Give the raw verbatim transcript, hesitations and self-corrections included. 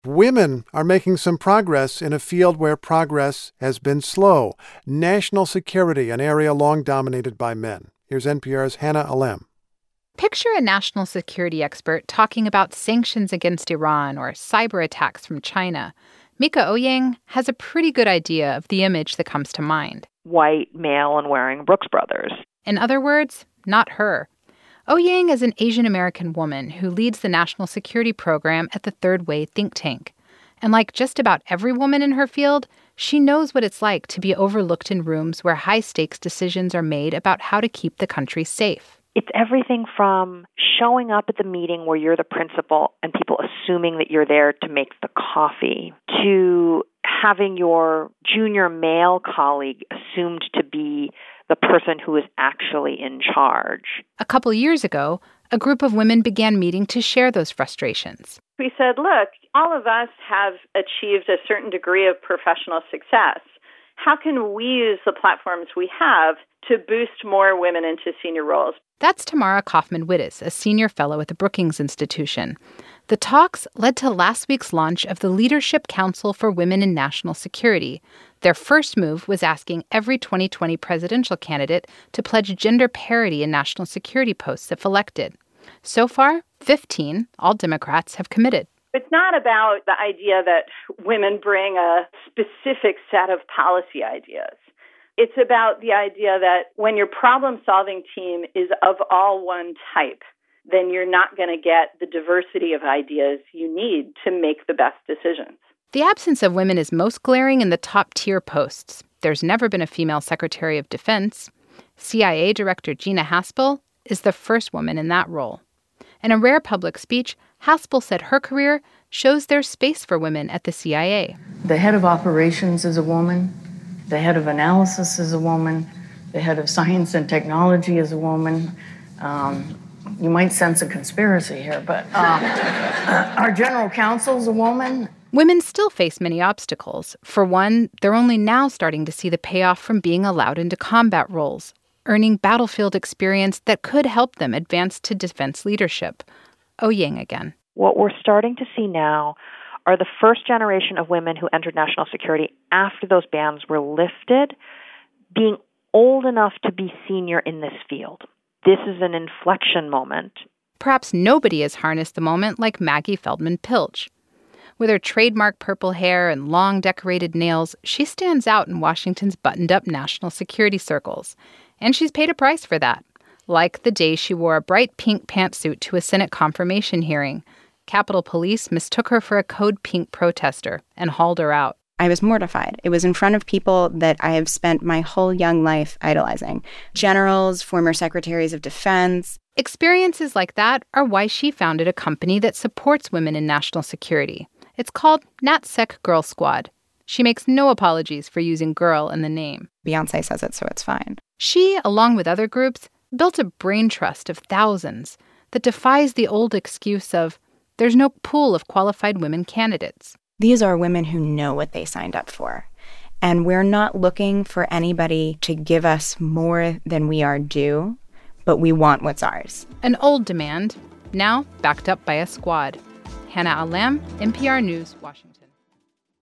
Women are making some progress in a field where progress has been slow. National security, an area long dominated by men. Here's N P R's Hannah Alem. Picture a national security expert talking about sanctions against Iran or cyber attacks from China. Mika Ouyang has a pretty good idea of the image that comes to mind. White, male, and wearing Brooks Brothers. In other words, not her. Ouyang is an Asian-American woman who leads the national security program at the Third Way think tank. And like just about every woman in her field, she knows what it's like to be overlooked in rooms where high-stakes decisions are made about how to keep the country safe. It's everything from showing up at the meeting where you're the principal and people assuming that you're there to make the coffee, to having your junior male colleague assumed to be the person who is actually in charge. A couple years ago, a group of women began meeting to share those frustrations. We said, look, all of us have achieved a certain degree of professional success. How can we use the platforms we have to boost more women into senior roles? That's Tamara Kaufman-Wittes, a senior fellow at the Brookings Institution. The talks led to last week's launch of the Leadership Council for Women in National Security. Their first move was asking every twenty twenty presidential candidate to pledge gender parity in national security posts if elected. So far, fifteen, all Democrats, have committed. It's not about the idea that women bring a specific set of policy ideas. It's about the idea that when your problem-solving team is of all one type, then you're not going to get the diversity of ideas you need to make the best decisions. The absence of women is most glaring in the top-tier posts. There's never been a female Secretary of Defense. C I A Director Gina Haspel is the first woman in that role. In a rare public speech, Haspel said her career shows there's space for women at the C I A. The head of operations is a woman. The head of analysis is a woman. The head of science and technology is a woman. Um, you might sense a conspiracy here, but uh, our general counsel is a woman. Women still face many obstacles. For one, they're only now starting to see the payoff from being allowed into combat roles, earning battlefield experience that could help them advance to defense leadership. Ouyang again. What we're starting to see now are the first generation of women who entered national security after those bans were lifted, being old enough to be senior in this field. This is an inflection moment. Perhaps nobody has harnessed the moment like Maggie Feldman Pilch. With her trademark purple hair and long decorated nails, she stands out in Washington's buttoned-up national security circles. And she's paid a price for that, like the day she wore a bright pink pantsuit to a Senate confirmation hearing. Capitol Police mistook her for a code pink protester and hauled her out. I was mortified. It was in front of people that I have spent my whole young life idolizing. Generals, former secretaries of defense. Experiences like that are why she founded a company that supports women in national security. It's called NatSec Girl Squad. She makes no apologies for using girl in the name. Beyonce says it, so it's fine. She, along with other groups, built a brain trust of thousands that defies the old excuse of there's no pool of qualified women candidates. These are women who know what they signed up for. And we're not looking for anybody to give us more than we are due, but we want what's ours. An old demand, now backed up by a squad. Hannah Alem, N P R News, Washington.